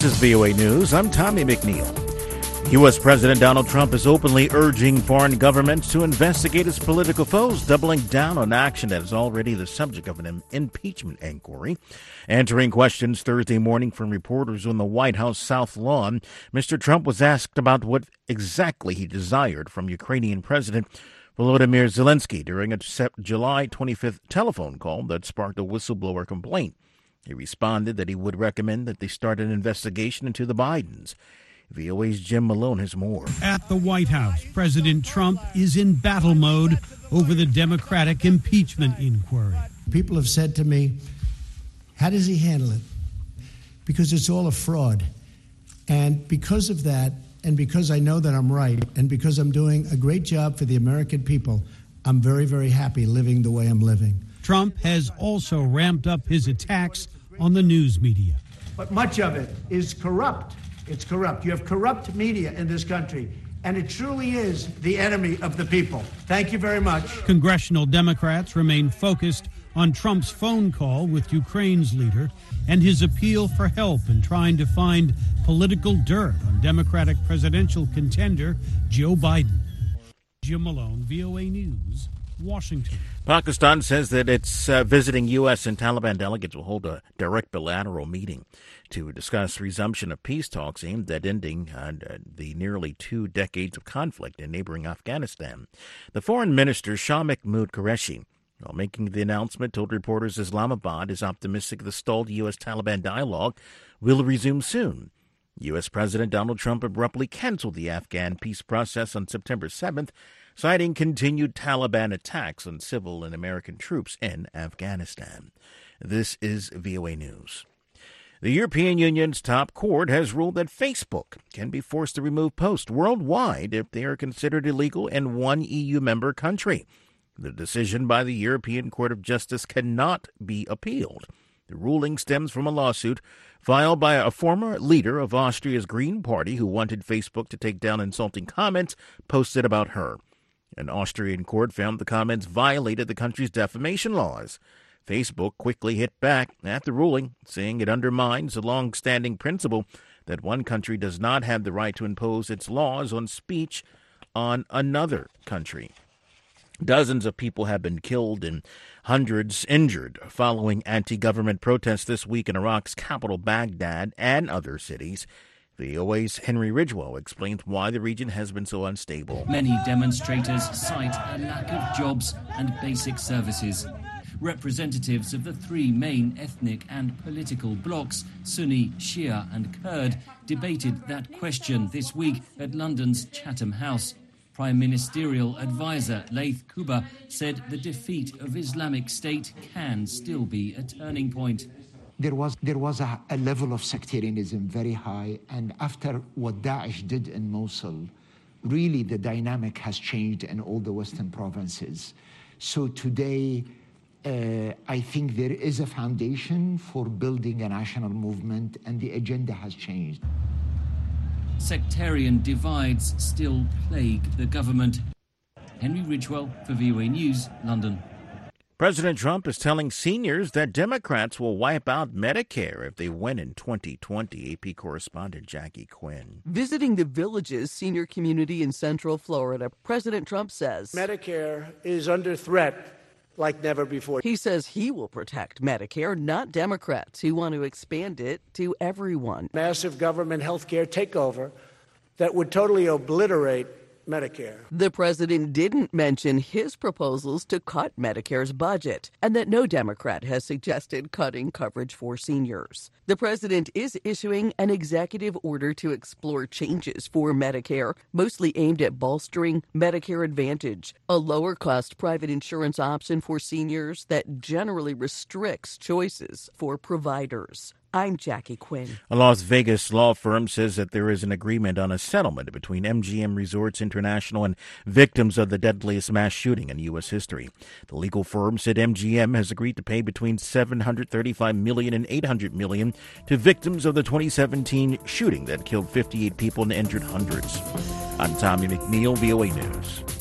This is VOA News. I'm Tommy McNeil. U.S. President Donald Trump is openly urging foreign governments to investigate its political foes, doubling down on action that is already the subject of an impeachment inquiry. Answering questions Thursday morning from reporters on the White House South Lawn, Mr. Trump was asked about what exactly he desired from Ukrainian President Volodymyr Zelensky during a July 25th telephone call that sparked a whistleblower complaint. He responded that he would recommend that they start an investigation into the Bidens. VOA's Jim Malone has more. At the White House, President Trump is in battle mode over the Democratic impeachment inquiry. People have said to me, how does he handle it? Because it's all a fraud. And because of that, and because I know that I'm right, and because I'm doing a great job for the American people, I'm very, very happy living the way I'm living. Trump has also ramped up his attacks on the news media. But much of it is corrupt. It's corrupt. You have corrupt media in this country, and it truly is the enemy of the people. Thank you very much. Congressional Democrats remain focused on Trump's phone call with Ukraine's leader and his appeal for help in trying to find political dirt on Democratic presidential contender Joe Biden. Jim Malone, VOA News, Washington. Pakistan says that its visiting U.S. and Taliban delegates will hold a direct bilateral meeting to discuss resumption of peace talks aimed at ending the nearly 2 decades of conflict in neighboring Afghanistan. The foreign minister, Shah Mahmood Qureshi, while making the announcement, told reporters Islamabad is optimistic the stalled U.S.-Taliban dialogue will resume soon. U.S. President Donald Trump abruptly canceled the Afghan peace process on September 7th, citing continued Taliban attacks on civil and American troops in Afghanistan. This is VOA News. The European Union's top court has ruled that Facebook can be forced to remove posts worldwide if they are considered illegal in one EU member country. The decision by the European Court of Justice cannot be appealed. The ruling stems from a lawsuit filed by a former leader of Austria's Green Party who wanted Facebook to take down insulting comments posted about her. An Austrian court found the comments violated the country's defamation laws. Facebook quickly hit back at the ruling, saying it undermines the long-standing principle that one country does not have the right to impose its laws on speech on another country. Dozens of people have been killed and hundreds injured following anti-government protests this week in Iraq's capital, Baghdad, and other cities. VOA's Henry Ridgwell explains why the region has been so unstable. Many demonstrators cite a lack of jobs and basic services. Representatives of the 3 main ethnic and political blocs, Sunni, Shia and Kurd, debated that question this week at London's Chatham House. Prime Ministerial Advisor Laith Kuba said the defeat of Islamic State can still be a turning point. There was a level of sectarianism very high, and after what Daesh did in Mosul, really the dynamic has changed in all the Western provinces. So today, I think there is a foundation for building a national movement, and the agenda has changed. Sectarian divides still plague the government. Henry Ridgwell for VOA News, London. President Trump is telling seniors that Democrats will wipe out Medicare if they win in 2020. AP correspondent Jackie Quinn. Visiting the Villages senior community in Central Florida, President Trump says Medicare is under threat like never before. He says he will protect Medicare, not Democrats who want to expand it to everyone. Massive government health care takeover that would totally obliterate Medicare. The president didn't mention his proposals to cut Medicare's budget, and that no Democrat has suggested cutting coverage for seniors. The president is issuing an executive order to explore changes for Medicare, mostly aimed at bolstering Medicare Advantage, a lower-cost private insurance option for seniors that generally restricts choices for providers. I'm Jackie Quinn. A Las Vegas law firm says that there is an agreement on a settlement between MGM Resorts International and victims of the deadliest mass shooting in U.S. history. The legal firm said MGM has agreed to pay between $735 million and $800 million to victims of the 2017 shooting that killed 58 people and injured hundreds. I'm Tommy McNeil, VOA News.